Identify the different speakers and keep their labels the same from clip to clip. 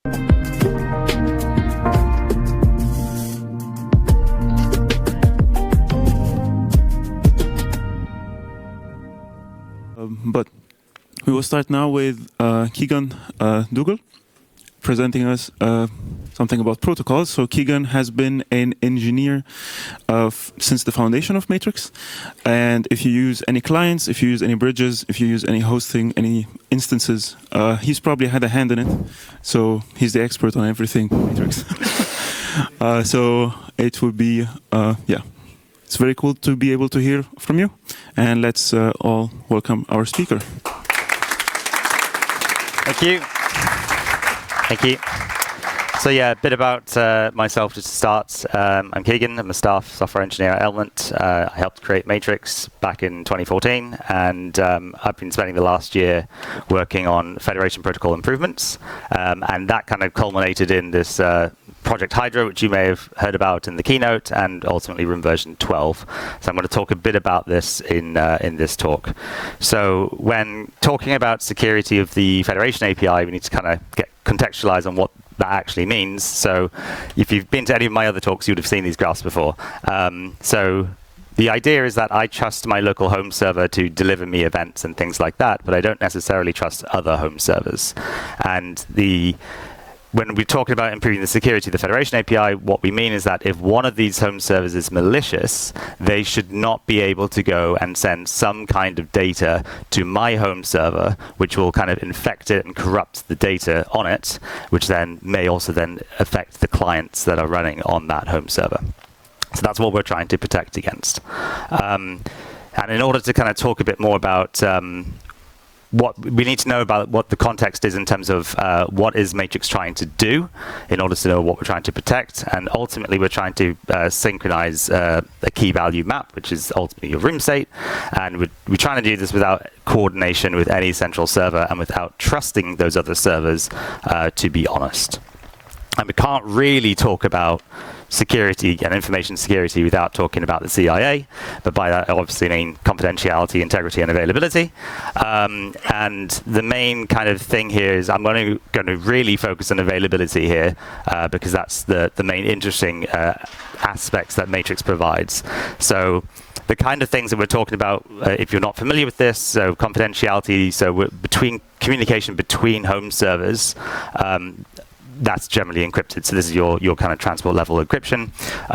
Speaker 1: But we will start now with Keegan Dougal presenting us something about protocols. So Keegan has been an engineer since the foundation of Matrix. And if you use any clients, if you use any bridges, if you use any hosting, any instances, he's probably had a hand in it. So he's the expert on everything Matrix. So it would be, yeah. It's very cool to be able to hear from you. And let's all welcome our speaker.
Speaker 2: Thank you. Thank you. So yeah, a bit about myself just to start. I'm Keegan. I'm a staff software engineer at Element. I helped create Matrix back in 2014, and I've been spending the last year working on Federation protocol improvements, and that kind of culminated in this Project Hydra, which you may have heard about in the keynote, and ultimately Room version 12. So I'm going to talk a bit about this in this talk. So when talking about security of the Federation API, we need to kind of contextualize on what that actually means. So if you've been to any of my other talks, you would have seen these graphs before. So the idea is that I trust my local home server to deliver me events and things like that, but I don't necessarily trust other home servers. And when we're talking about improving the security of the Federation API, what we mean is that if one of these home servers is malicious, they should not be able to go and send some kind of data to my home server, which will kind of infect it and corrupt the data on it, which then may also then affect the clients that are running on that home server. So that's what we're trying to protect against. And in order to kind of talk a bit more about what we need to know about what the context is in terms of what is Matrix trying to do in order to know what we're trying to protect. And ultimately, we're trying to synchronize a key value map, which is ultimately your room state. And we're trying to do this without coordination with any central server and without trusting those other servers, to be honest. And we can't really talk about security and information security without talking about the CIA, but by that I obviously mean confidentiality, integrity, and availability. And the main kind of thing here is I'm going to really focus on availability here, because that's the main interesting aspects that Matrix provides. So the kind of things that we're talking about, if you're not familiar with this, so confidentiality, so communication between home servers, that's generally encrypted. So this is your kind of transport level encryption.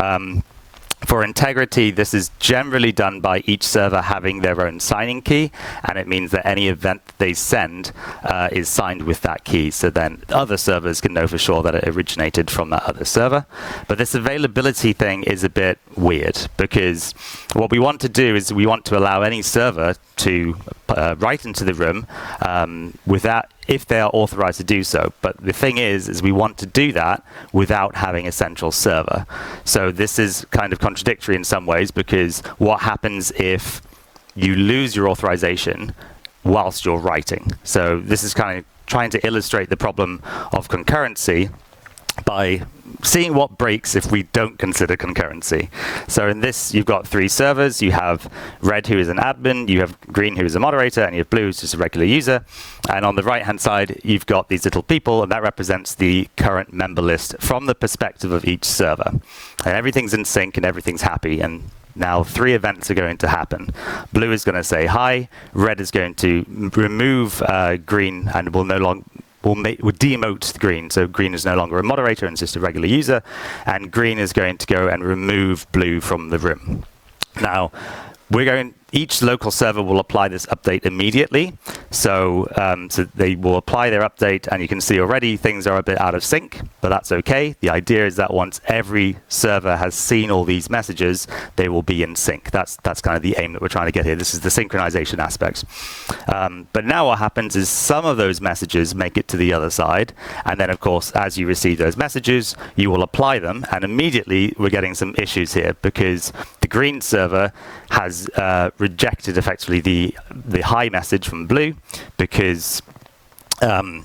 Speaker 2: For integrity, this is generally done by each server having their own signing key, and it means that any event that they send is signed with that key, so then other servers can know for sure that it originated from that other server. But this availability thing is a bit weird, because what we want to do is we want to allow any server to write into the room without, if they are authorized to do so. But the thing is we want to do that without having a central server. So this is kind of contradictory in some ways, because what happens if you lose your authorization whilst you're writing? So this is kind of trying to illustrate the problem of concurrency by seeing what breaks if we don't consider concurrency. So in this, you've got three servers. You have red, who is an admin, you have green, who is a moderator, and you have blue, who's just a regular user. And on the right-hand side, you've got these little people, and that represents the current member list from the perspective of each server. And everything's in sync, and everything's happy. And now 3 events are going to happen. Blue is going to say hi, red is going to remove green and will no longer would demote green, so green is no longer a moderator and it's just a regular user, and green is going to go and remove blue from the room. Now, each local server will apply this update immediately. So they will apply their update, and you can see already things are a bit out of sync, but that's okay. The idea is that once every server has seen all these messages, they will be in sync. That's kind of the aim that we're trying to get here. This is the synchronization aspect. But now what happens is some of those messages make it to the other side, and then of course, as you receive those messages, you will apply them, and immediately we're getting some issues here, because the green server has rejected effectively the hi message from blue, because from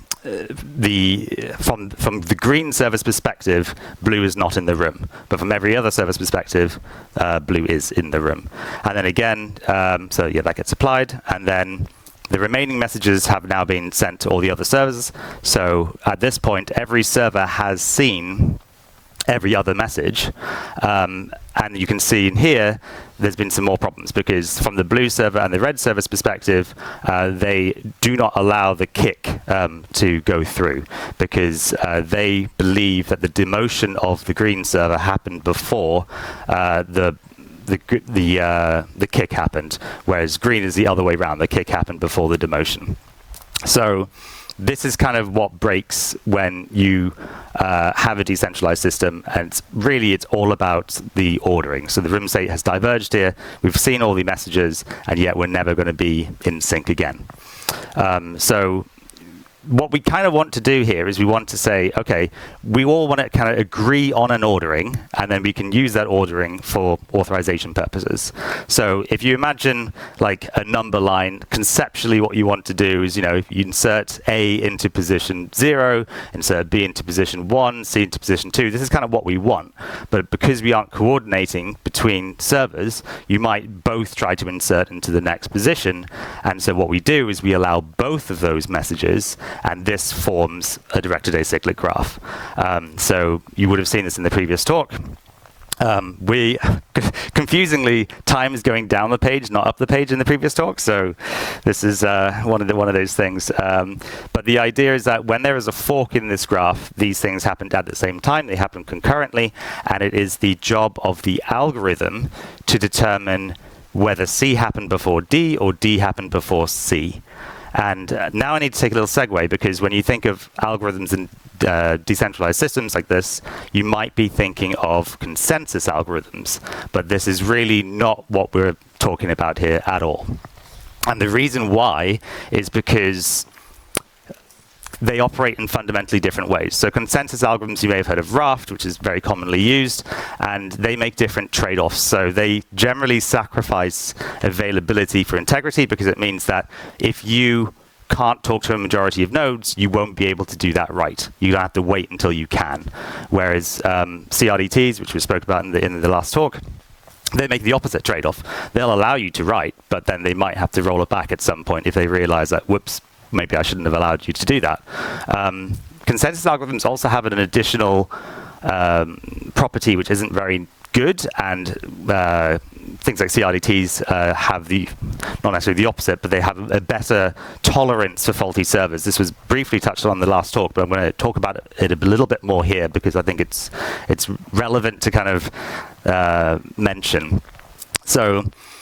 Speaker 2: the green server's perspective, blue is not in the room, but from every other server's perspective, blue is in the room. And then again, so yeah, that gets applied, and then The remaining messages have now been sent to all the other servers. So at this point, every server has seen every other message. And you can see in here, there's been some more problems because from the blue server and the red server's perspective, they do not allow the kick to go through because they believe that the demotion of the green server happened before the kick happened, whereas green is the other way around. The kick happened before the demotion. So this is kind of what breaks when you have a decentralized system, and it's all about the ordering. So the room state has diverged here. We've seen all the messages, and yet we're never going to be in sync again. So what we kind of want to do here is we want to say, okay, we all want to kind of agree on an ordering, and then we can use that ordering for authorization purposes. So if you imagine like a number line, conceptually what you want to do is, you insert A into position 0, insert B into position 1, C into position 2. This is kind of what we want. But because we aren't coordinating between servers, you might both try to insert into the next position. And so what we do is we allow both of those messages, and this forms a directed acyclic graph. So you would have seen this in the previous talk. Confusingly, time is going down the page, not up the page in the previous talk. So this is one of those things. But the idea is that when there is a fork in this graph, these things happen at the same time. They happen concurrently, and it is the job of the algorithm to determine whether C happened before D or D happened before C. And now I need to take a little segue, because when you think of algorithms in decentralized systems like this, you might be thinking of consensus algorithms, but this is really not what we're talking about here at all. And the reason why is because they operate in fundamentally different ways. So consensus algorithms, you may have heard of Raft, which is very commonly used, and they make different trade-offs. So they generally sacrifice availability for integrity, because it means that if you can't talk to a majority of nodes, you won't be able to do that right. You don't have to wait until you can. Whereas CRDTs, which we spoke about in the last talk, they make the opposite trade-off. They'll allow you to write, but then they might have to roll it back at some point if they realize that, whoops, maybe I shouldn't have allowed you to do that. Consensus algorithms also have an additional property which isn't very good, and things like CRDTs have not necessarily the opposite, but they have a better tolerance for faulty servers. This was briefly touched on in the last talk, but I'm going to talk about it a little bit more here because I think it's relevant to kind of mention. So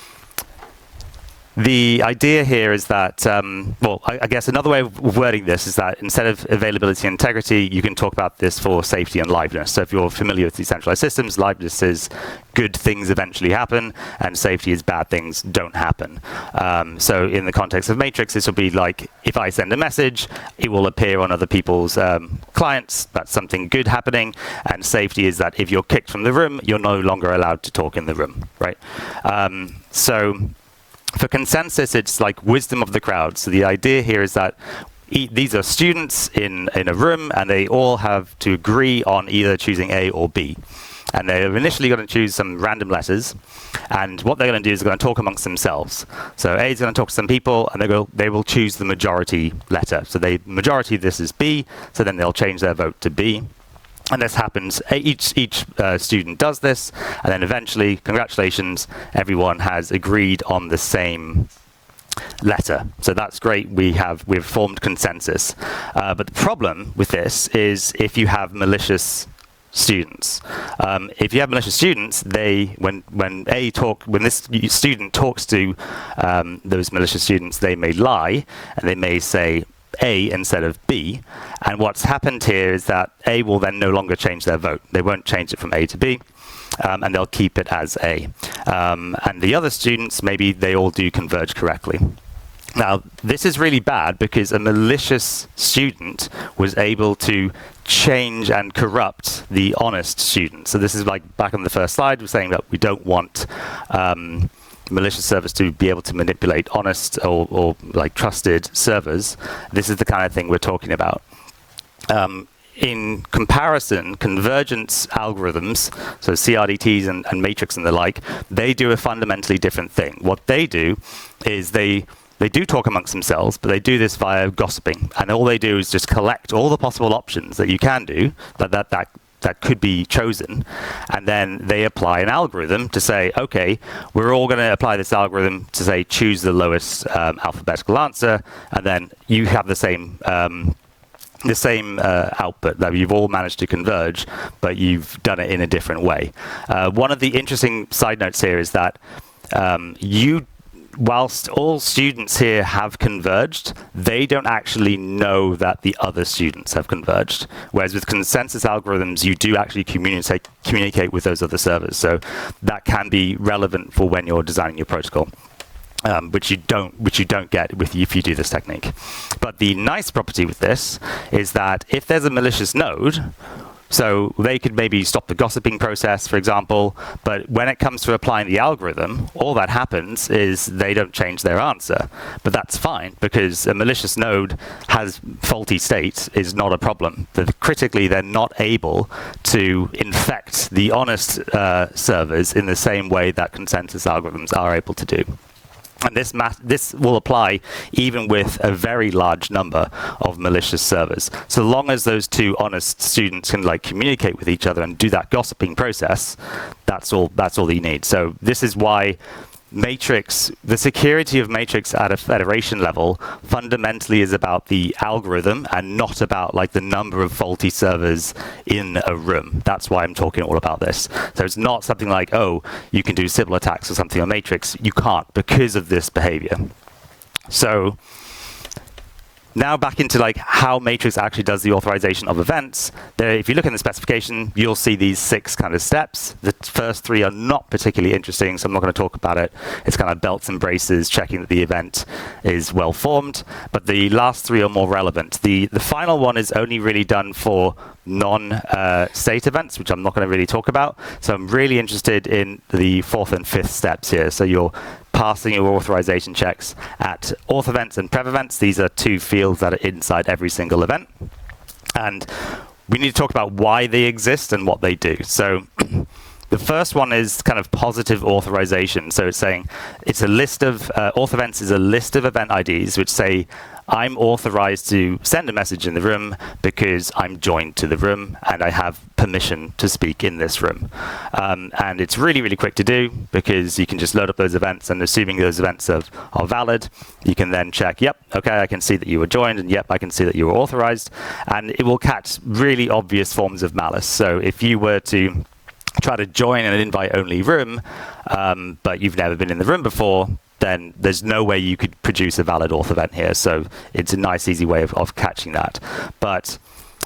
Speaker 2: the idea here is that, I guess another way of wording this is that instead of availability and integrity, you can talk about this for safety and liveness. So if you're familiar with decentralized systems, liveness is good things eventually happen, and safety is bad things don't happen. So in the context of Matrix, this will be like, if I send a message, it will appear on other people's clients. That's something good happening. And safety is that if you're kicked from the room, you're no longer allowed to talk in the room, right? So for consensus, it's like wisdom of the crowd. So the idea here is that these are students in a room, and they all have to agree on either choosing A or B. And they're initially going to choose some random letters, and what they're going to do is they're going to talk amongst themselves. So A is going to talk to some people, and they will choose the majority letter. So the majority of this is B, so then they'll change their vote to B. And this happens, each student does this, and then eventually, congratulations, everyone has agreed on the same letter. So that's great, we've formed consensus. But the problem with this is if you have malicious students. If you have malicious students, when this student talks to those malicious students, they may lie, and they may say A instead of B, and what's happened here is that A will then no longer change their vote. They won't change it from A to B, and they'll keep it as A. And the other students, maybe they all do converge correctly. Now, this is really bad because a malicious student was able to change and corrupt the honest student. So this is like back on the first slide, we're saying that we don't want malicious servers to be able to manipulate honest or like trusted servers. This is the kind of thing we're talking about. In comparison, convergence algorithms, so CRDTs and Matrix and the like, they do a fundamentally different thing. What they do is they they do talk amongst themselves, but they do this via gossiping. And all they do is just collect all the possible options that you can do, that could be chosen, and then they apply an algorithm to say, okay, we're all going to apply this algorithm to say choose the lowest alphabetical answer, and then you have the same output that you've all managed to converge, but you've done it in a different way. One of the interesting side notes here is that whilst all students here have converged, they don't actually know that the other students have converged. Whereas with consensus algorithms, you do actually communicate with those other servers. So that can be relevant for when you're designing your protocol. Which you don't get if you do this technique. But the nice property with this is that if there's a malicious node, so they could maybe stop the gossiping process, for example, but when it comes to applying the algorithm, all that happens is they don't change their answer. But that's fine, because a malicious node has faulty state is not a problem. Critically, they're not able to infect the honest servers in the same way that consensus algorithms are able to do. And this will apply even with a very large number of malicious servers. So long as those two honest students can communicate with each other and do that gossiping process, that's all you need. So this is why Matrix, the security of Matrix at a federation level fundamentally is about the algorithm and not about the number of faulty servers in a room. That's why I'm talking all about this. So it's not something like, oh, you can do Sybil attacks or something on Matrix. You can't because of this behavior. So now back into how Matrix actually does the authorization of events. If you look in the specification, you'll see these 6 kind of steps. The first 3 are not particularly interesting, so I'm not going to talk about it. It's kind of belts and braces, checking that the event is well formed. But the last 3 are more relevant. The final one is only really done for non-state events, which I'm not going to really talk about. So I'm really interested in the 4th and 5th steps here. So you're passing your authorization checks at auth events and prev events. These are 2 fields that are inside every single event. And we need to talk about why they exist and what they do. So the first one is kind of positive authorization. So it's saying it's a list of auth events is a list of event IDs which say I'm authorized to send a message in the room because I'm joined to the room and I have permission to speak in this room. And it's really, really quick to do because you can just load up those events, and assuming those events are valid, you can then check, yep, okay, I can see that you were joined, and yep, I can see that you were authorized. And it will catch really obvious forms of malice. So if you were to try to join an invite-only room, but you've never been in the room before, then there's no way you could produce a valid auth event here. So it's a nice, easy way of catching that. But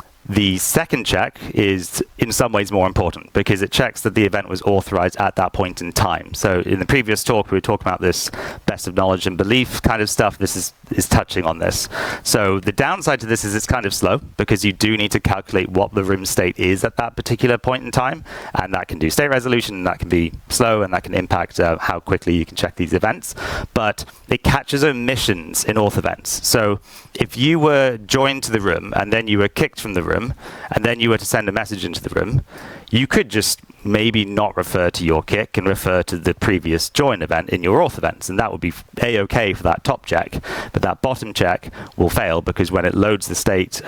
Speaker 2: the second check is in some ways more important because it checks that the event was authorized at that point in time. So in the previous talk, we were talking about this best of knowledge and belief kind of stuff. This is touching on this. So the downside to this is it's kind of slow because you do need to calculate what the room state is at that particular point in time. And that can do state resolution, and that can be slow, and that can impact how quickly you can check these events. But it catches omissions in auth events. So if you were joined to the room and then you were kicked from the room, and then you were to send a message into the room, you could just maybe not refer to your kick and refer to the previous join event in your auth events, and that would be a-okay for that top check. But that bottom check will fail because when it loads the state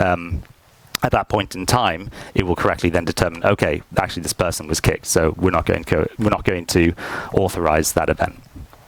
Speaker 2: at that point in time, it will correctly then determine, okay, actually this person was kicked, so we're not going to authorize that event.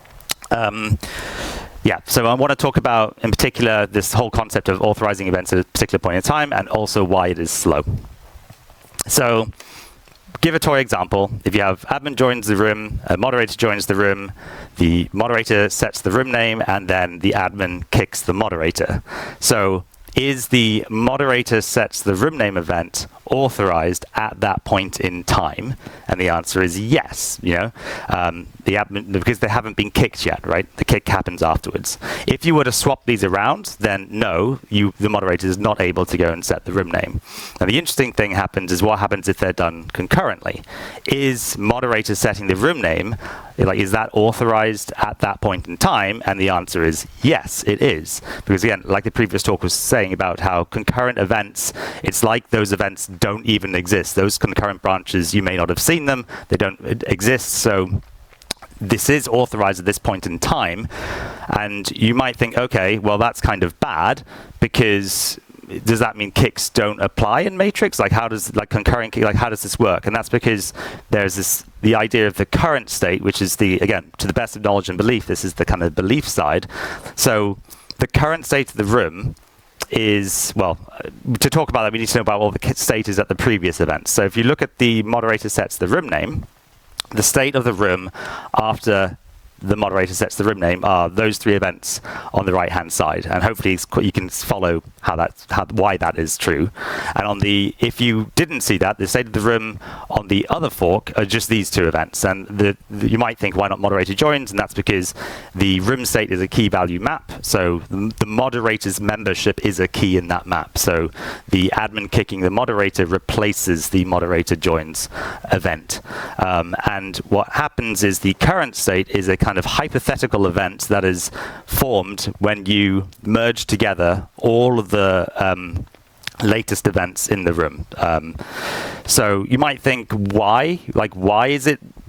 Speaker 2: Yeah, so I want to talk about, in particular, this whole concept of authorizing events at a particular point in time and also why it is slow. So, give a toy example. If you have admin joins the room, a moderator joins the room, the moderator sets the room name, and then the admin kicks the moderator. So, is the moderator sets the room name event authorized at that point in time? And the answer is yes. The admin, because they haven't been kicked yet, right? The kick happens afterwards. If you were to swap these around, then no, the moderator is not able to go and set the room name. Now the interesting thing happens is what happens if they're done concurrently. Is moderator setting the room name, is that authorized at that point in time? And the answer is yes, it is. Because again, like the previous talk was saying about how concurrent events, it's like those events don't even exist. Those concurrent branches, you may not have seen them, they don't exist. So this is authorized at this point in time. And you might think, okay, well, that's kind of bad, because does that mean kicks don't apply in Matrix? Like, how does concurrent kick, how does this work? And that's because there's the idea of the current state, which is again, to the best of knowledge and belief, this is the kind of belief side. So the current state of the room is, well, to talk about that, we need to know about what the state is at the previous event. So if you look at the moderator sets the room name, the state of the room after the moderator sets the room name are those three events on the right-hand side, and hopefully you can follow why that is true. And if you didn't see that, the state of the room on the other fork are just these two events. And you might think, why not moderator joins? And that's because the room state is a key value map. So the moderator's membership is a key in that map. So the admin kicking the moderator replaces the moderator joins event. And what happens is the current state is a kind of hypothetical event that is formed when you merge together all of the latest events in the room. So you might think, why? Like, why does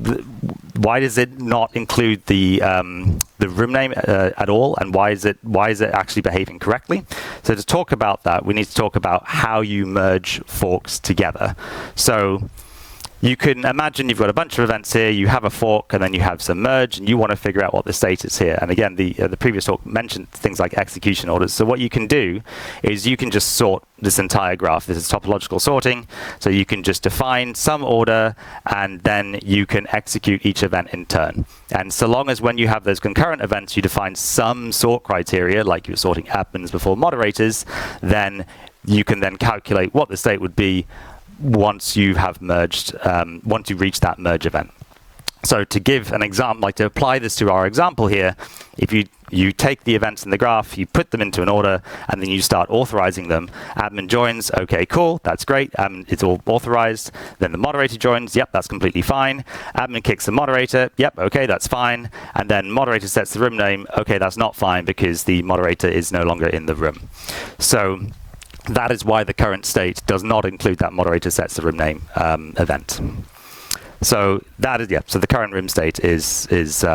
Speaker 2: it not include the room name at all, and why is it actually behaving correctly? So to talk about that, we need to talk about how you merge forks together. So you can imagine you've got a bunch of events here, you have a fork, and then you have some merge, and you want to figure out what the state is here. And again, the previous talk mentioned things like execution orders. So what you can do is you can just sort this entire graph. This is topological sorting. So you can just define some order, and then you can execute each event in turn. And so long as when you have those concurrent events, you define some sort criteria, like you're sorting admins before moderators, then you can then calculate what the state would be once you have merged, once you reach that merge event. So to give an example, like to apply this to our example here, if you take the events in the graph, you put them into an order, and then you start authorizing them. Admin joins, okay, cool, that's great, it's all authorized. Then the moderator joins, yep, that's completely fine. Admin kicks the moderator, yep, okay, that's fine. And then moderator sets the room name, okay, that's not fine because the moderator is no longer in the room. So that is why the current state does not include that moderator sets the room name event. So that is, yeah. So the current room state is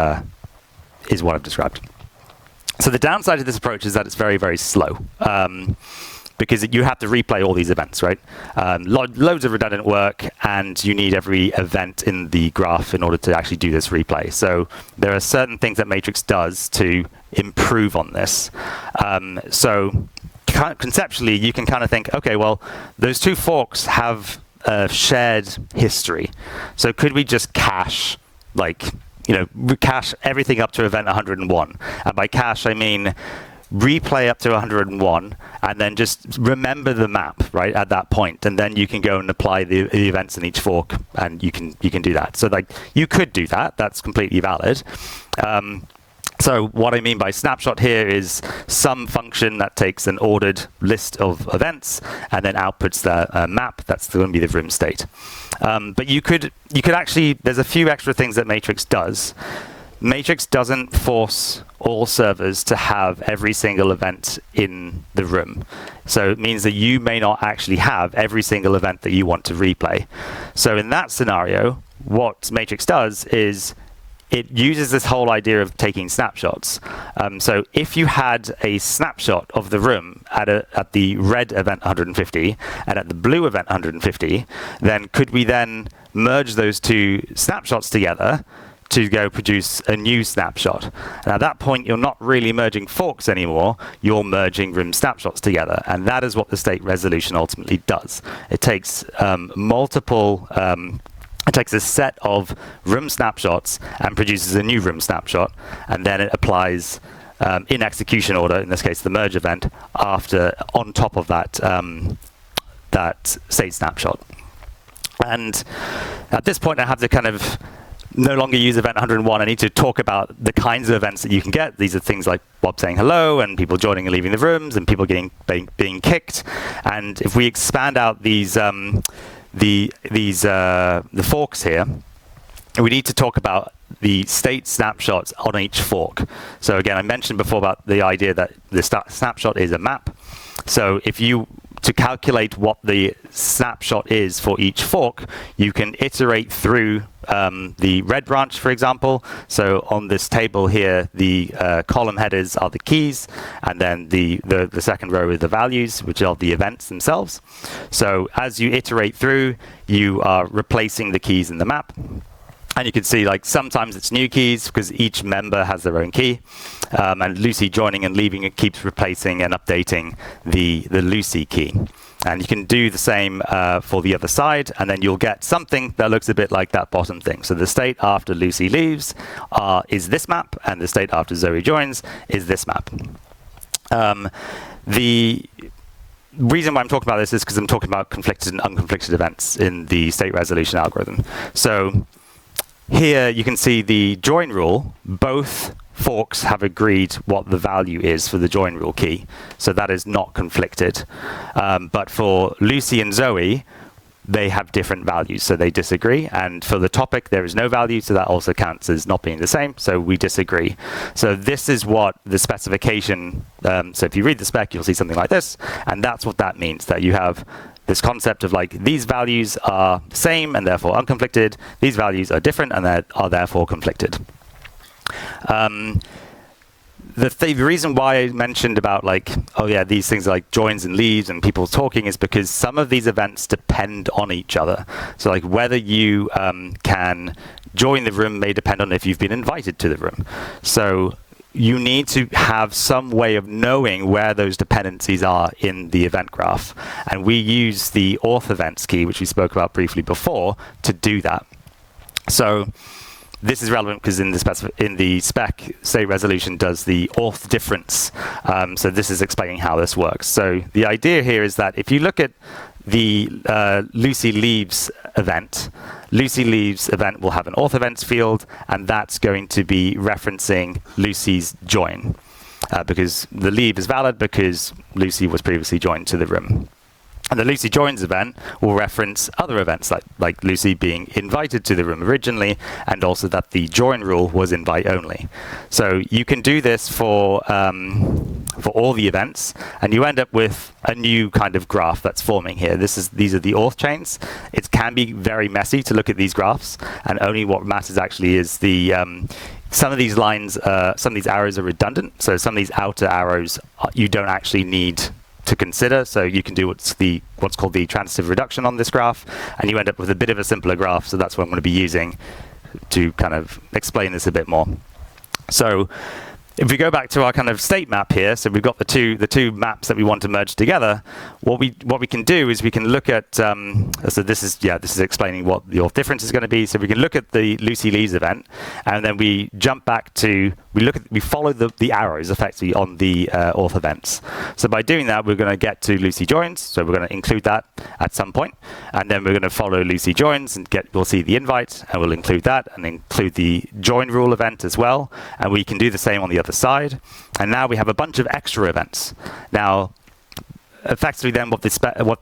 Speaker 2: what I've described. So the downside of this approach is that it's very, very slow, because you have to replay all these events, right? Loads of redundant work, and you need every event in the graph in order to actually do this replay. So there are certain things that Matrix does to improve on this. So conceptually, you can kind of think, okay, well, those two forks have a shared history. So could we just cache, cache everything up to event 101? And by cache, I mean replay up to 101, and then just remember the map, right, at that point. And then you can go and apply the events in each fork, and you can do that. So you could do that. That's completely valid. So what I mean by snapshot here is some function that takes an ordered list of events and then outputs the map. That's going to be the room state. But you could actually, there's a few extra things that Matrix does. Matrix doesn't force all servers to have every single event in the room. So it means that you may not actually have every single event that you want to replay. So in that scenario, what Matrix does is it uses this whole idea of taking snapshots. So if you had a snapshot of the room at the red event 150 and at the blue event 150, then could we then merge those two snapshots together to go produce a new snapshot? And at that point, you're not really merging forks anymore, you're merging room snapshots together. And that is what the state resolution ultimately does. It takes it takes a set of room snapshots and produces a new room snapshot, and then it applies in execution order, in this case the merge event, on top of that that state snapshot. And at this point, I have to kind of no longer use event 101. I need to talk about the kinds of events that you can get. These are things like Bob saying hello, and people joining and leaving the rooms, and people being kicked. And if we expand out these the forks here, we need to talk about the state snapshots on each fork. So again, I mentioned before about the idea that the snapshot is a map. So if you to calculate what the snapshot is for each fork, you can iterate through the red branch, for example. So on this table here, the column headers are the keys, and then the second row are the values, which are the events themselves. So as you iterate through, you are replacing the keys in the map. And you can see, like, sometimes it's new keys because each member has their own key. And Lucy joining and leaving, it keeps replacing and updating the Lucy key. And you can do the same for the other side, and then you'll get something that looks a bit like that bottom thing. So the state after Lucy leaves is this map, and the state after Zoe joins is this map. The reason why I'm talking about this is because I'm talking about conflicted and unconflicted events in the state resolution algorithm. So here you can see the join rule. Both forks have agreed what the value is for the join rule key. So that is not conflicted. But for Lucy and Zoe, they have different values, so they disagree. And for the topic, there is no value, so that also counts as not being the same, so we disagree. So this is what the specification, so if you read the spec, you'll see something like this, and that's what that means, that you have this concept of, like, these values are the same and therefore unconflicted, these values are different and are therefore conflicted. The reason why I mentioned about, like, oh yeah, these things are like joins and leaves and people talking is because some of these events depend on each other. So, like, whether you can join the room may depend on if you've been invited to the room. So you need to have some way of knowing where those dependencies are in the event graph. And we use the auth events key, which we spoke about briefly before, to do that. So this is relevant because in the spec, state resolution does the auth difference. So this is explaining how this works. So the idea here is that if you look at the Lucy leaves event, Lucy leaves event will have an auth events field, and that's going to be referencing Lucy's join, because the leave is valid because Lucy was previously joined to the room. And the Lucy joins event will reference other events, like Lucy being invited to the room originally, and also that the join rule was invite only. So you can do this for all the events, and you end up with a new kind of graph that's forming here. These are the auth chains. It can be very messy to look at these graphs, and only what matters actually is the some of these lines, some of these arrows are redundant. So some of these outer arrows you don't actually need to consider, so you can do what's called the transitive reduction on this graph, and you end up with a bit of a simpler graph. So that's what I'm going to be using to kind of explain this a bit more. So if we go back to our kind of state map here, so we've got the two maps that we want to merge together. What we can do is we can look at so this is explaining what the auth difference is going to be. So we can look at the Lucy leaves event, and then we jump back to we follow the arrows effectively on the auth events. So by doing that, we're going to get to Lucy joins. So we're going to include that at some point, and then we're going to follow Lucy joins and we'll see the invite, and we'll include that and include the join rule event as well. And we can do the same on the other side. And now we have a bunch of extra events. Now, effectively, then what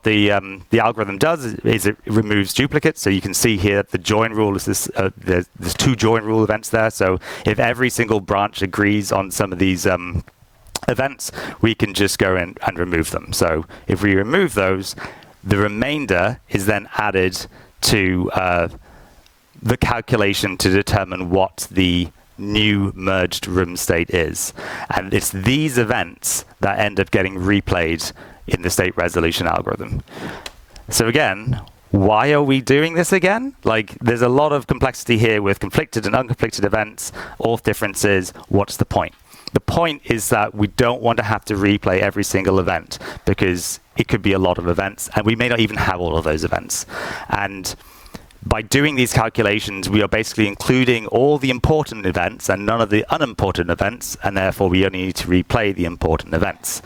Speaker 2: the algorithm does is it removes duplicates. So you can see here the join rule is this. There's two join rule events there. So if every single branch agrees on some of these events, we can just go in and remove them. So if we remove those, the remainder is then added to the calculation to determine what the new merged room state is. And it's these events that end up getting replayed in the state resolution algorithm. So again, why are we doing this again? Like, there's a lot of complexity here with conflicted and unconflicted events, auth differences. What's the point? The point is that we don't want to have to replay every single event because it could be a lot of events, and we may not even have all of those events. And by doing these calculations, we are basically including all the important events and none of the unimportant events, and therefore we only need to replay the important events.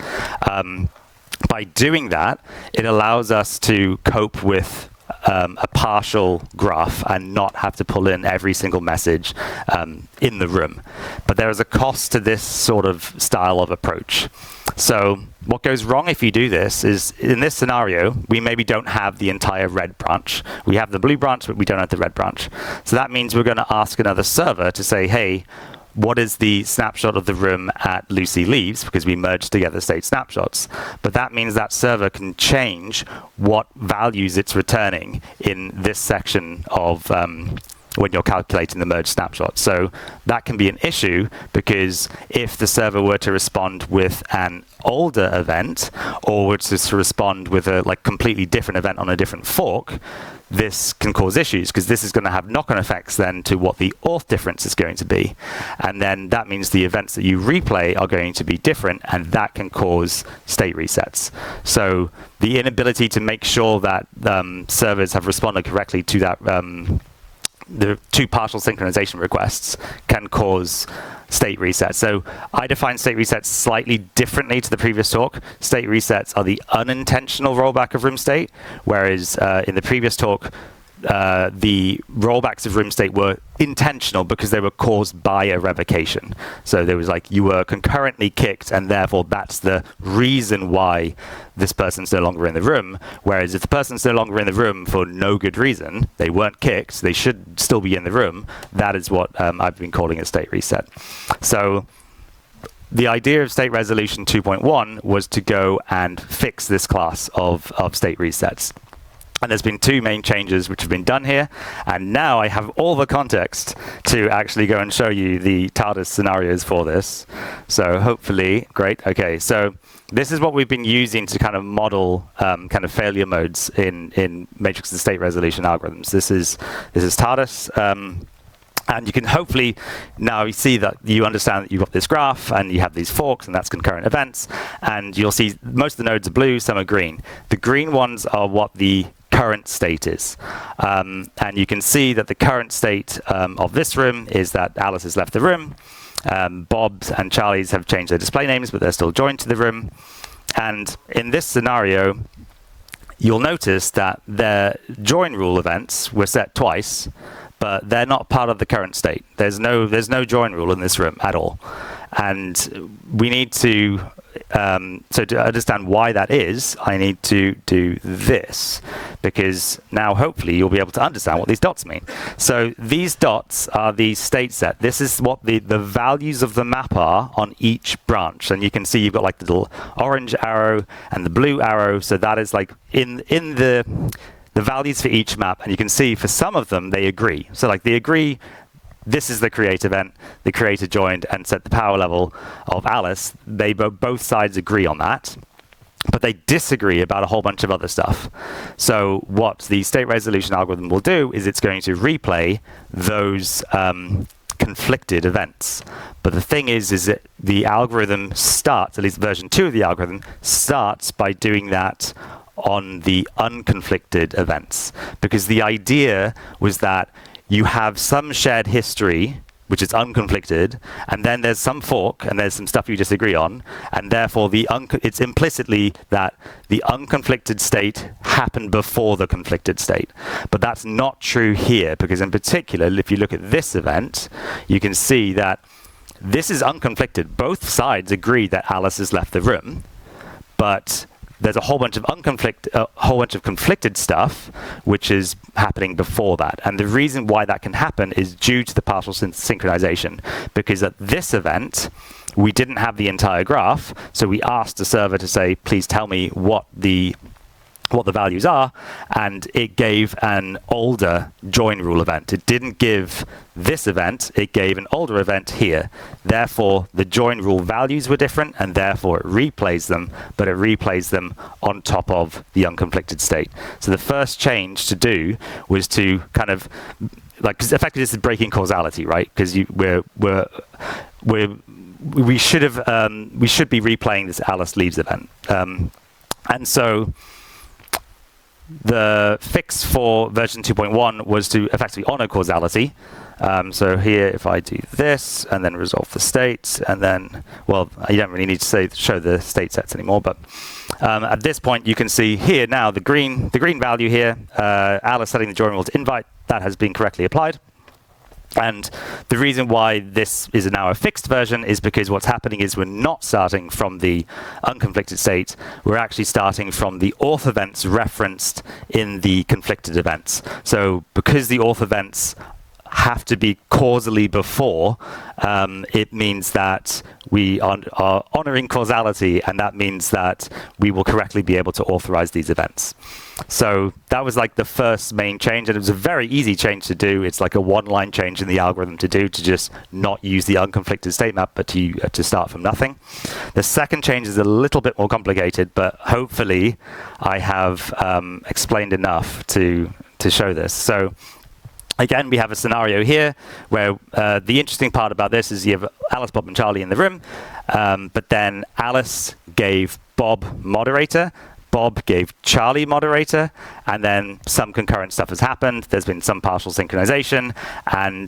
Speaker 2: By doing that, it allows us to cope with a partial graph and not have to pull in every single message in the room. But there is a cost to this sort of style of approach. So what goes wrong if you do this is, in this scenario, we maybe don't have the entire red branch. We have the blue branch, but we don't have the red branch. So that means we're going to ask another server to say, hey, what is the snapshot of the room at Lucy leaves, because we merged together state snapshots. But that means that server can change what values it's returning in this section of when you're calculating the merge snapshot. So that can be an issue, because if the server were to respond with an older event, or were to respond with a completely different event on a different fork, this can cause issues, because this is going to have knock-on effects then to what the auth difference is going to be. And then that means the events that you replay are going to be different, and that can cause state resets. So the inability to make sure that servers have responded correctly to that the two partial synchronization requests can cause state resets. So I define state resets slightly differently to the previous talk. State resets are the unintentional rollback of room state, whereas in the previous talk, the rollbacks of room state were intentional because they were caused by a revocation. So there was you were concurrently kicked, and therefore that's the reason why this person's no longer in the room. Whereas if the person's no longer in the room for no good reason, they weren't kicked, they should still be in the room, that is what I've been calling a state reset. So the idea of State Resolution 2.1 was to go and fix this class of state resets. And there's been two main changes which have been done here. And now I have all the context to actually go and show you the TARDIS scenarios for this. So hopefully, great. OK, so this is what we've been using to kind of model kind of failure modes in matrix and state resolution algorithms. This is TARDIS. And you can hopefully now see that you understand that you've got this graph and you have these forks, and that's concurrent events. And you'll see most of the nodes are blue, some are green. The green ones are what the current state is. And you can see that the current state of this room is that Alice has left the room. Bob's and Charlie's have changed their display names, but they're still joined to the room. And in this scenario, you'll notice that their join rule events were set twice, but they're not part of the current state. There's no join rule in this room at all. And we need to, so to understand why that is, I need to do this, because now hopefully you'll be able to understand what these dots mean. So these dots are the state set. This is what the values of the map are on each branch. And you can see you've got the little orange arrow and the blue arrow. So that is in the values for each map, and you can see for some of them they agree. So they agree, this is the create event, the creator joined and set the power level of Alice. They both sides agree on that, but they disagree about a whole bunch of other stuff. So what the state resolution algorithm will do is it's going to replay those conflicted events. But the thing is that the algorithm starts, at least version 2 of the algorithm, starts by doing that on the unconflicted events, because the idea was that you have some shared history which is unconflicted, and then there's some fork and there's some stuff you disagree on, and therefore it's implicitly that the unconflicted state happened before the conflicted state. But that's not true here, because in particular, if you look at this event, you can see that this is unconflicted. Both sides agree that Alice has left the room, but there's a whole bunch of conflicted stuff which is happening before that. And the reason why that can happen is due to the partial synchronization, because at this event, we didn't have the entire graph. So we asked the server to say, please tell me what the values are, and it gave an older join rule event. It didn't give this event, it gave an older event here. Therefore, the join rule values were different, and therefore it replays them, but it replays them on top of the unconflicted state. So the first change to do was to kind of, because effectively this is breaking causality, right? Because we should be replaying this Alice leaves event. And so the fix for version 2.1 was to effectively honor causality. So here, if I do this and then resolve the states, and then, well, you don't really need to show the state sets anymore, but at this point, you can see here now the green value here, Alice setting the join rule to invite, that has been correctly applied. And the reason why this is now a fixed version is because what's happening is we're not starting from the unconflicted state. We're actually starting from the auth events referenced in the conflicted events. So because the auth events have to be causally before, it means that we are honoring causality, and that means that we will correctly be able to authorize these events. So that was like the first main change, and it was a very easy change to do. It's like a one-line change in the algorithm to do, to just not use the unconflicted state map, but to start from nothing. The second change is a little bit more complicated, but hopefully I have explained enough to show this. So again, we have a scenario here where the interesting part about this is you have Alice, Bob, and Charlie in the room, but then Alice gave Bob moderator, Bob gave Charlie moderator, and then some concurrent stuff has happened. There's been some partial synchronization, and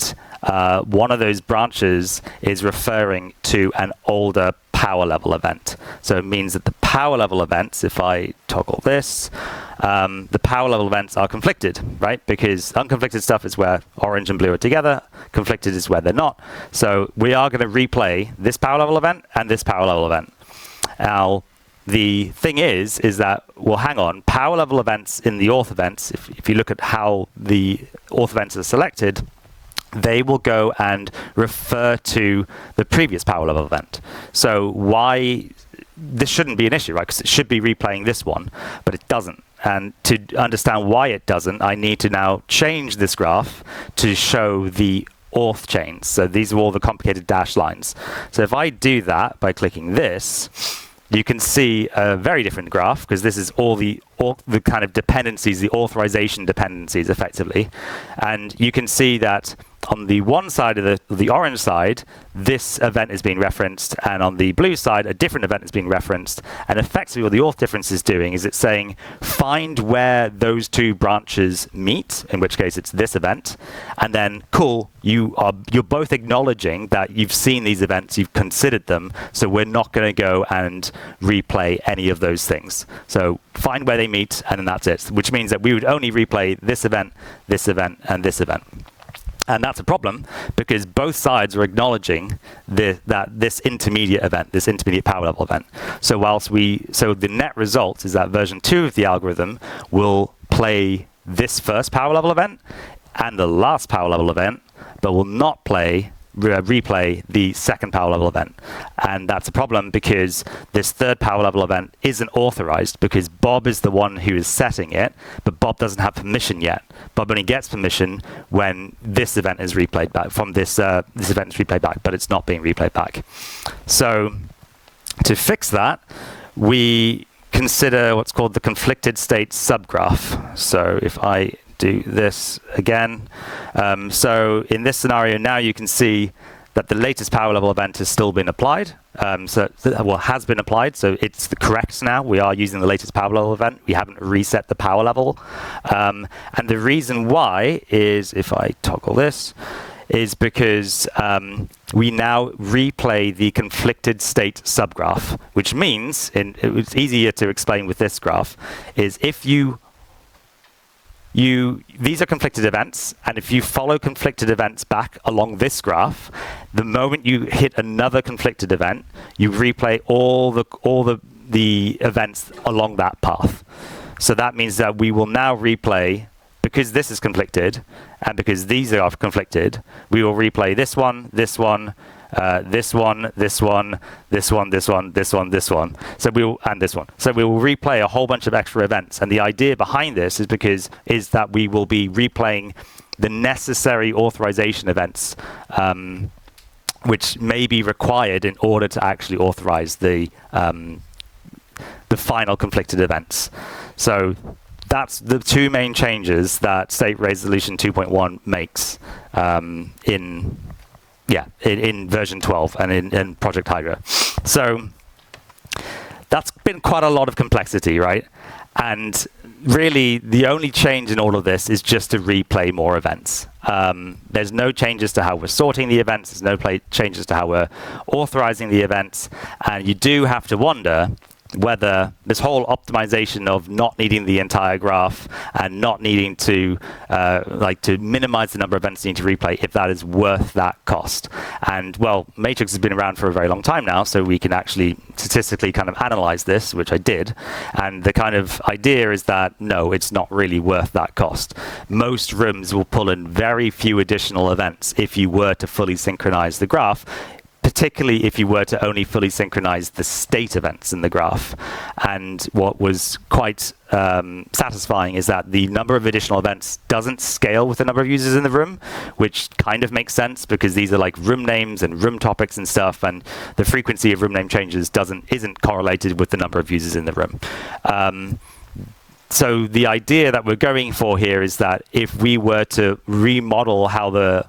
Speaker 2: one of those branches is referring to an older power level event. So it means that the power level events, if I toggle this, the power level events are conflicted, right? Because unconflicted stuff is where orange and blue are together. Conflicted is where they're not. So we are going to replay this power level event and this power level event. Now, the thing is that, well, hang on, power level events in the auth events, if you look at how the auth events are selected, they will go and refer to the previous power level event. So why this shouldn't be an issue, right? Because it should be replaying this one, but it doesn't. And to understand why it doesn't, I need to now change this graph to show the auth chains. So these are all the complicated dashed lines. So if I do that by clicking this, you can see a very different graph, because this is all the kind of dependencies, the authorization dependencies, effectively. And you can see that on the one side of the orange side, this event is being referenced, and on the blue side, a different event is being referenced. And effectively, what the auth difference is doing is it's saying, find where those two branches meet, in which case it's this event, and then, cool, you're both acknowledging that you've seen these events, you've considered them, so we're not going to go and replay any of those things. So find where they meet, and then that's it, which means that we would only replay this event, and this event. And that's a problem, because both sides are acknowledging that this intermediate event, this intermediate power level event. So so the net result is that version 2 of the algorithm will play this first power level event and the last power level event, but will not replay the second power level event. And that's a problem, because this third power level event isn't authorized, because Bob is the one who is setting it, but Bob doesn't have permission yet. Bob only gets permission when this event is replayed back, from this event is replayed back, but it's not being replayed back. So to fix that, we consider what's called the conflicted state subgraph. So if I do this again. So in this scenario now, you can see that the latest power level event has still been applied. Has been applied, so it's correct now. We are using the latest power level event. We haven't reset the power level. And the reason why is, if I toggle this, is because we now replay the conflicted state subgraph, which means, and it's easier to explain with this graph, is if these are conflicted events, and if you follow conflicted events back along this graph, the moment you hit another conflicted event, you replay all the events along that path. So that means that we will now replay, because this is conflicted, and because these are conflicted, we will replay this one, this one, this one, this one, this one, this one, this one, this one. And this one. So we will replay a whole bunch of extra events. And the idea behind this is that we will be replaying the necessary authorization events, which may be required in order to actually authorize the final conflicted events. So that's the two main changes that State Resolution 2.1 makes in version 12 and in Project Hydra. So that's been quite a lot of complexity, right? And really, the only change in all of this is just to replay more events. There's no changes to how we're sorting the events. There's no changes to how we're authorizing the events. And you do have to wonder, whether this whole optimization of not needing the entire graph and not needing to to minimize the number of events you need to replay, if that is worth that cost. And well, Matrix has been around for a very long time now, so we can actually statistically kind of analyze this, which I did. And the kind of idea is that no, it's not really worth that cost. Most rooms will pull in very few additional events if you were to fully synchronize the graph, particularly if you were to only fully synchronize the state events in the graph. And what was quite satisfying is that the number of additional events doesn't scale with the number of users in the room, which kind of makes sense because these are like room names and room topics and stuff, and the frequency of room name changes isn't correlated with the number of users in the room. So the idea that we're going for here is that if we were to remodel how the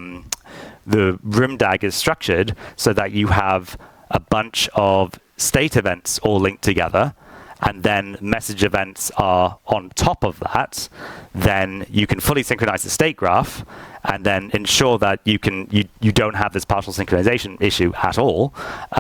Speaker 2: room DAG is structured so that you have a bunch of state events all linked together, and then message events are on top of that, then you can fully synchronize the state graph and then ensure that you don't have this partial synchronization issue at all.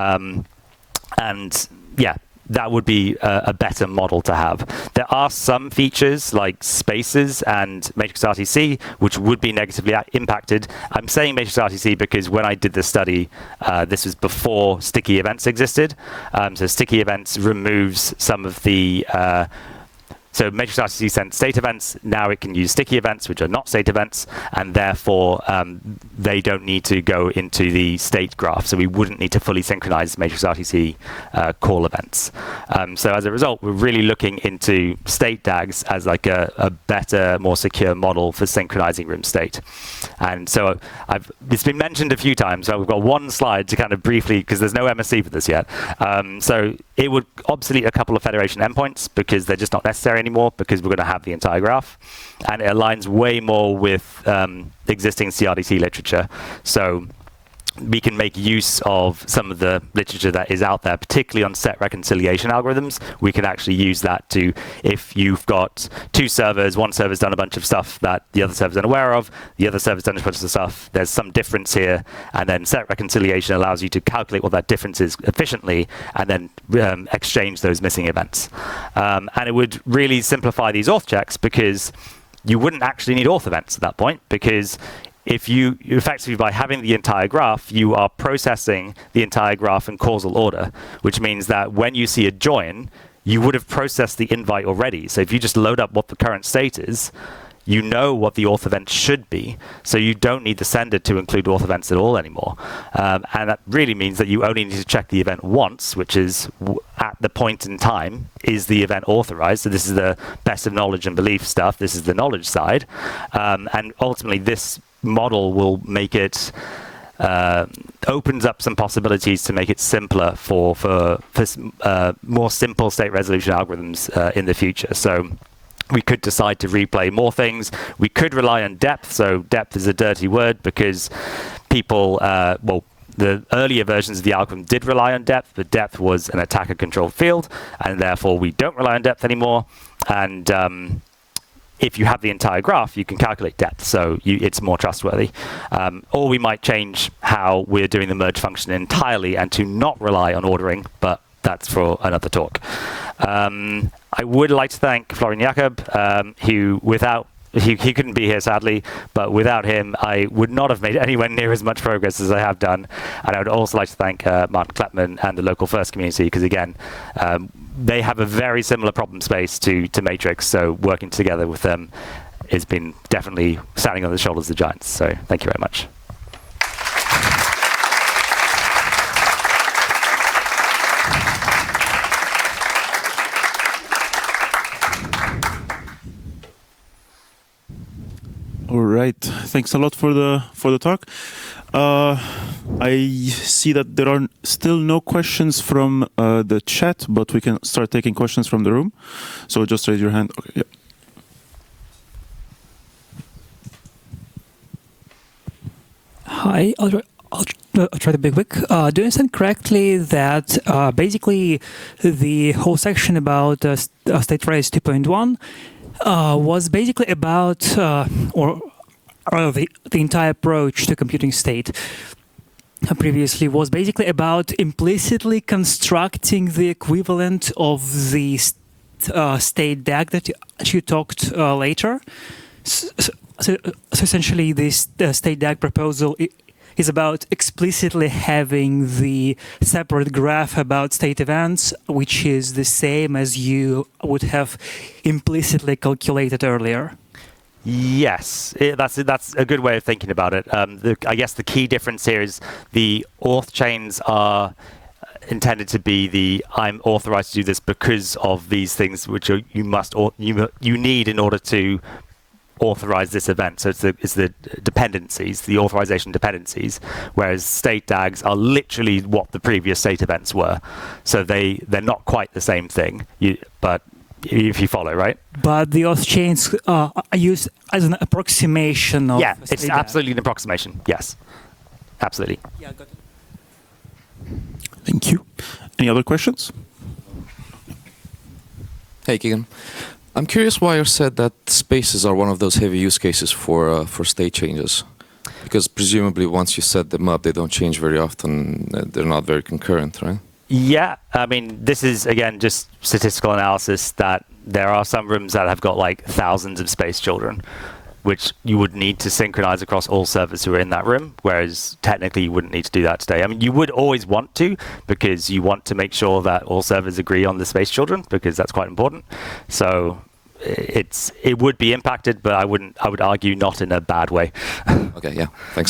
Speaker 2: And yeah, that would be a better model to have. There are some features like spaces and Matrix RTC which would be negatively impacted. I'm saying Matrix RTC because when I did this study, this was before sticky events existed. So sticky events removes some of the so Matrix RTC sent state events. Now it can use sticky events, which are not state events, and therefore they don't need to go into the state graph. So we wouldn't need to fully synchronize Matrix RTC call events. So as a result, we're really looking into state DAGs as like a better, more secure model for synchronizing room state. And so it's been mentioned a few times. So we've got one slide to kind of briefly, because there's no MSC for this yet. So it would obsolete a couple of federation endpoints because they're just not necessary anymore, because we're going to have the entire graph, and it aligns way more with existing CRDC literature. So we can make use of some of the literature that is out there, particularly on set reconciliation algorithms. We can actually use that to, if you've got two servers, one server's done a bunch of stuff that the other server's unaware of, the other server's done a bunch of stuff, there's some difference here, and then set reconciliation allows you to calculate what that difference is efficiently, and then exchange those missing events. And it would really simplify these auth checks, because you wouldn't actually need auth events at that point, because if you effectively, by having the entire graph, you are processing the entire graph in causal order, which means that when you see a join, you would have processed the invite already. So if you just load up what the current state is, you know what the auth event should be. So you don't need the sender to include auth events at all anymore. And that really means that you only need to check the event once, which is at the point in time, is the event authorized? So this is the best of knowledge and belief stuff. This is the knowledge side. And ultimately, this model will make it opens up some possibilities to make it simpler for more simple state resolution algorithms in the future. So we could decide to replay more things. We could rely on depth. So depth is a dirty word because people, the earlier versions of the algorithm did rely on depth, but depth was an attacker-controlled field, and therefore we don't rely on depth anymore. And if you have the entire graph, you can calculate depth, so it's more trustworthy. Or we might change how we're doing the merge function entirely and to not rely on ordering, but that's for another talk. I would like to thank Florian Jakob, who he couldn't be here sadly, but without him, I would not have made anywhere near as much progress as I have done. And I would also like to thank Martin Kleppmann and the local first community, because again, they have a very similar problem space to Matrix, so working together with them has been definitely standing on the shoulders of the giants. So thank you very much.
Speaker 1: All right, thanks a lot for the talk. I see that there are still no questions from the chat, but we can start taking questions from the room. So just raise your hand. Okay, yeah.
Speaker 3: Hi, I'll try to be quick. Do I understand correctly that basically the whole section about state trace 2.1 was basically about, or the entire approach to computing state previously was basically about implicitly constructing the equivalent of the state DAG that you talked later. So essentially, this state DAG proposal is about explicitly having the separate graph about state events, which is the same as you would have implicitly calculated earlier.
Speaker 2: Yes, that's a good way of thinking about it. I guess the key difference here is the auth chains are intended to be the I'm authorized to do this because of these things which you need in order to authorize this event. So it's the dependencies, the authorization dependencies, whereas state DAGs are literally what the previous state events were. So they're not quite the same thing, but if you follow, right?
Speaker 3: But the auth chains are used as an approximation of
Speaker 2: it's absolutely an approximation. Yes, absolutely.
Speaker 3: Yeah, got it.
Speaker 1: Thank you. Any other questions?
Speaker 4: Hey, Keegan. I'm curious why you said that spaces are one of those heavy use cases for state changes. Because presumably once you set them up, they don't change very often. They're not very concurrent, right?
Speaker 2: Yeah, I mean, this is, again, just statistical analysis that there are some rooms that have got like thousands of space children, which you would need to synchronize across all servers who are in that room, whereas technically you wouldn't need to do that today. I mean, you would always want to, because you want to make sure that all servers agree on the space children, because that's quite important. So it would be impacted, but I would argue not in a bad way.
Speaker 4: Okay, yeah, thanks.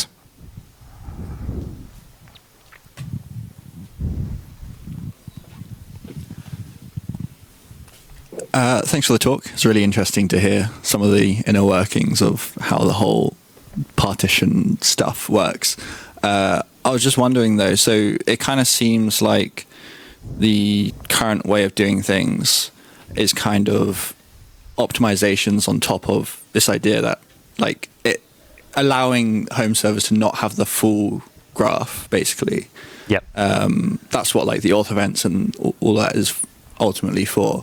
Speaker 5: Thanks for the talk. It's really interesting to hear some of the inner workings of how the whole partition stuff works. I was just wondering though, so it kind of seems like the current way of doing things is kind of optimizations on top of this idea that like it allowing home servers to not have the full graph basically.
Speaker 2: Yep.
Speaker 5: That's what like the auth events and all that is ultimately for.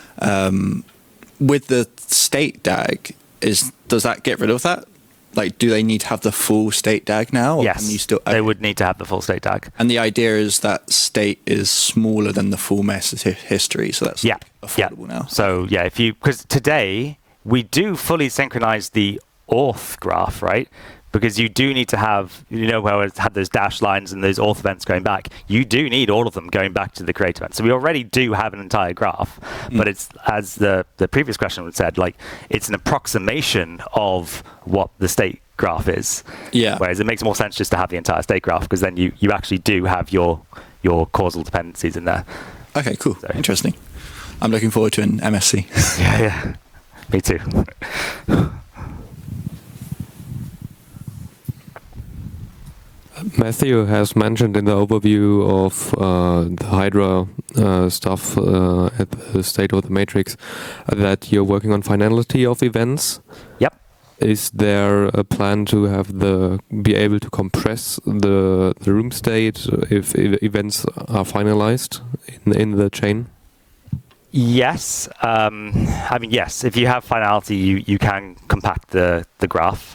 Speaker 5: With the state DAG, does that get rid of that? Like, do they need to have the full state DAG now? Or
Speaker 2: yes,
Speaker 5: can you still,
Speaker 2: they would need to have the full state DAG.
Speaker 5: And the idea is that state is smaller than the full message history, so that's affordable now.
Speaker 2: So yeah, because today we do fully synchronize the auth graph, right? Because you do need to have, where it had those dash lines and those auth events going back, you do need all of them going back to the create event. So we already do have an entire graph, but it's, as the previous question said, like it's an approximation of what the state graph is.
Speaker 5: Yeah.
Speaker 2: Whereas it makes more sense just to have the entire state graph, because then you actually do have your causal dependencies in there.
Speaker 5: Okay, cool.
Speaker 2: So.
Speaker 5: Interesting. I'm looking forward to an MSc.
Speaker 2: Yeah. Me too.
Speaker 6: Matthew has mentioned in the overview of the Hydra stuff at the state of the matrix that you're working on finality of events.
Speaker 2: Yep.
Speaker 6: Is there a plan to have be able to compress the room state if events are finalized in the chain?
Speaker 2: Yes. I mean, yes. If you have finality, you can compact the graph.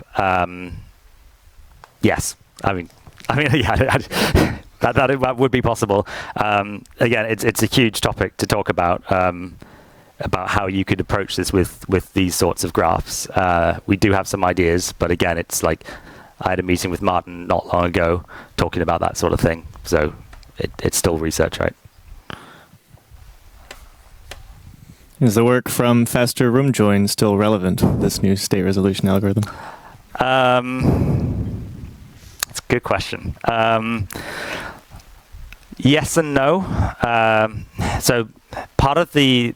Speaker 2: Yes. I mean, yeah, that would be possible. Again, it's a huge topic to talk about how you could approach this with these sorts of graphs. We do have some ideas, but again, it's like I had a meeting with Martin not long ago talking about that sort of thing. So it's still research, right?
Speaker 7: Is the work from faster room join still relevant, this new state resolution algorithm?
Speaker 2: That's a good question. Yes and no. So part of the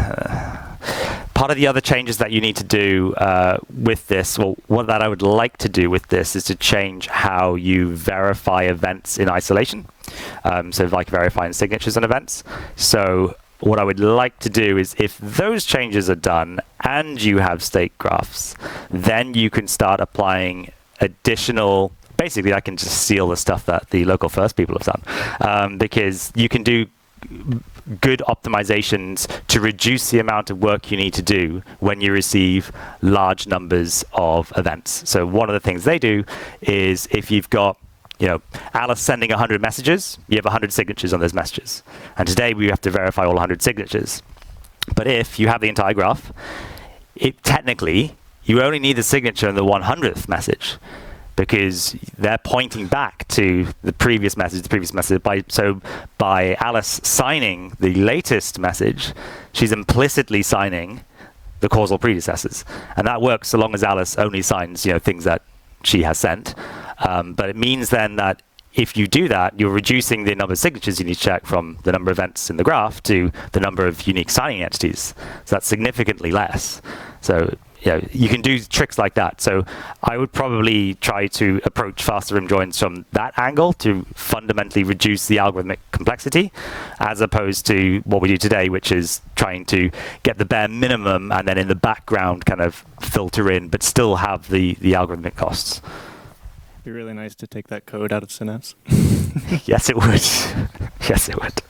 Speaker 2: other changes that you need to do with this, well, what that I would like to do with this is to change how you verify events in isolation. So like verifying signatures and events. So what I would like to do is, if those changes are done and you have state graphs, then you can start applying additional. Basically, I can just steal the stuff that the local first people have done, because you can do good optimizations to reduce the amount of work you need to do when you receive large numbers of events. So one of the things they do is, if you've got Alice sending 100 messages, you have 100 signatures on those messages. And today we have to verify all 100 signatures. But if you have the entire graph, technically, you only need the signature in the 100th message, because they're pointing back to the previous message, by Alice signing the latest message, she's implicitly signing the causal predecessors. And that works so long as Alice only signs, things that she has sent. But it means then that if you do that, you're reducing the number of signatures you need to check from the number of events in the graph to the number of unique signing entities. So that's significantly less. So you can do tricks like that. So I would probably try to approach faster rim joins from that angle to fundamentally reduce the algorithmic complexity, as opposed to what we do today, which is trying to get the bare minimum and then in the background kind of filter in, but still have the algorithmic costs.
Speaker 7: It'd be really nice to take that code out of Synapse.
Speaker 2: Yes, it would. Yes, it would.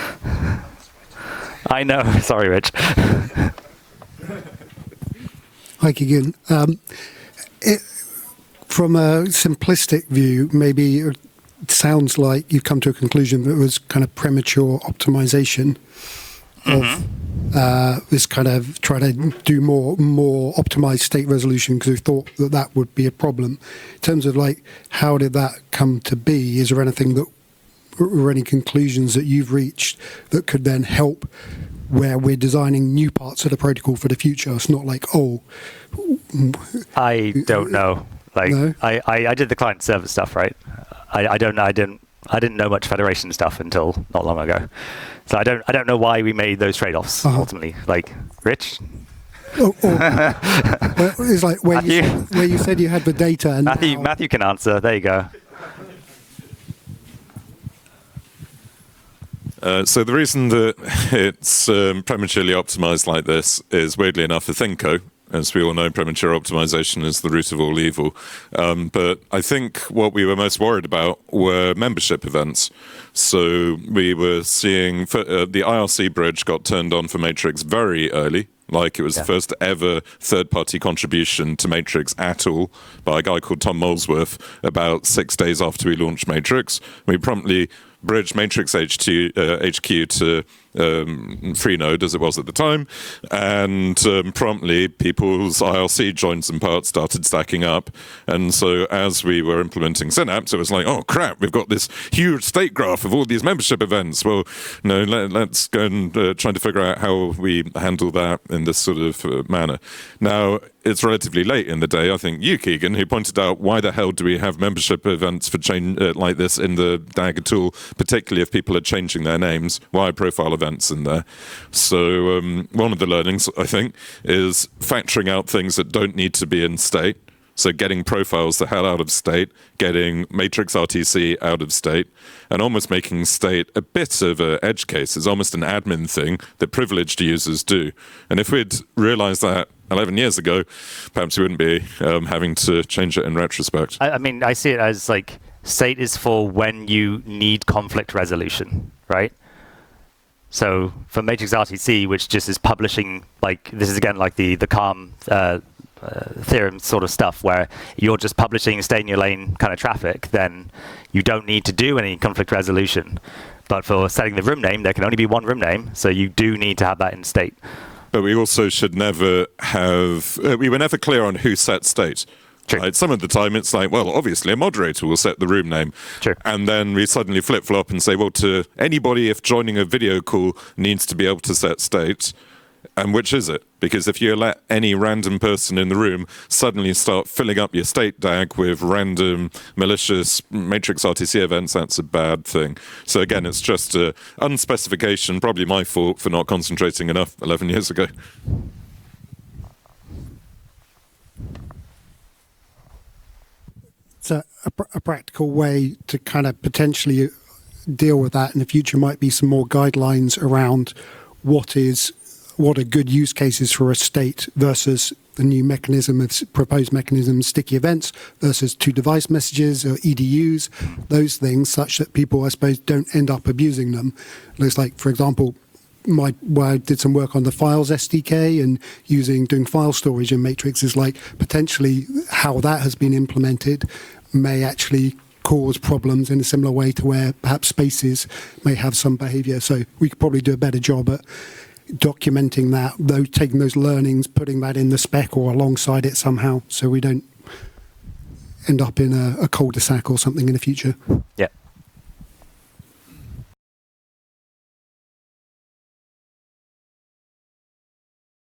Speaker 2: I know. Sorry, Rich.
Speaker 8: Hi, Keegan. From a simplistic view, maybe it sounds like you've come to a conclusion that it was kind of premature optimization of this kind of try to do more optimized state resolution because we thought that would be a problem. In terms of how did that come to be? Is there anything or any conclusions that you've reached that could then help where we're designing new parts of the protocol for the future? It's not
Speaker 2: I don't know.
Speaker 8: No?
Speaker 2: I did the client server stuff, right? I don't know. I didn't know much federation stuff until not long ago. So I don't know why we made those trade-offs ultimately. Rich?
Speaker 8: It's like where you said you had the data. And
Speaker 2: Matthew can answer. There you go.
Speaker 9: So the reason that it's prematurely optimized like this is, weirdly enough, Athinco. As we all know, premature optimization is the root of all evil. But I think what we were most worried about were membership events. So we were seeing the IRC bridge got turned on for Matrix very early. It was the first ever third-party contribution to Matrix at all by a guy called Tom Molesworth about 6 days after we launched Matrix. We promptly bridged Matrix HQ to Freenode, as it was at the time, and promptly people's IRC joins and parts started stacking up. And so as we were implementing Synapse, it was like, oh crap, we've got this huge state graph of all these membership events. Well, no, let's go and try to figure out how we handle that in this sort of manner. Now, it's relatively late in the day. I think you, Keegan, who pointed out why the hell do we have membership events for change like this in the Dagger tool, particularly if people are changing their names. Why profile events in there? So one of the learnings, I think, is factoring out things that don't need to be in state. So getting profiles the hell out of state, getting Matrix RTC out of state, and almost making state a bit of an edge case. It's almost an admin thing that privileged users do. And if we'd realized that 11 years ago, perhaps we wouldn't be having to change it in retrospect.
Speaker 2: I mean, I see it as state is for when you need conflict resolution, right? So for Matrix RTC, which just is publishing, this is again the Calm theorem sort of stuff, where you're just publishing stay in your lane kind of traffic, then you don't need to do any conflict resolution. But for setting the room name, there can only be one room name, so you do need to have that in state.
Speaker 9: But we also should never have, we were never clear on who set state.
Speaker 2: True.
Speaker 9: Right? Some of the time it's like, well, obviously a moderator will set the room name.
Speaker 2: True.
Speaker 9: And then we suddenly flip-flop and say, well, to anybody, if joining a video call needs to be able to set state, and which is it? Because if you let any random person in the room suddenly start filling up your state DAG with random malicious Matrix RTC events, that's a bad thing. So again, it's just an unspecification, probably my fault for not concentrating enough 11 years ago.
Speaker 8: So a practical way to kind of potentially deal with that in the future might be some more guidelines around what are good use cases for a state versus the new mechanism of proposed mechanism, sticky events versus to device messages or EDUs, those things, such that people, I suppose, don't end up abusing them. Looks like, for example, where I did some work on the files SDK and doing file storage in Matrix is potentially how that has been implemented may actually cause problems in a similar way to where perhaps spaces may have some behavior. So we could probably do a better job at documenting that, though, taking those learnings, putting that in the spec or alongside it somehow, so we don't end up in a cul-de-sac or something in the future.
Speaker 2: Yeah.